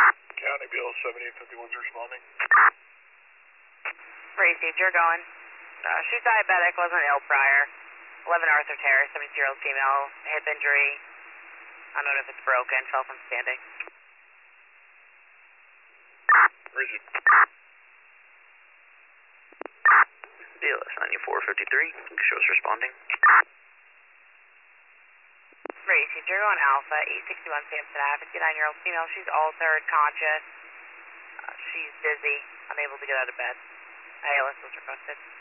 County Bill 7851's responding. Received, you're going. She's diabetic, wasn't ill prior. 11 Arthur Terrace, 72-year-old female, hip injury. I don't know if it's broken, fell from standing. Rigid. BLS 9453, shows responding. Received, you're going Alpha, 861 Sampson Ave, 59-year-old female, she's altered, conscious. She's dizzy, unable to get out of bed. ALS was requested.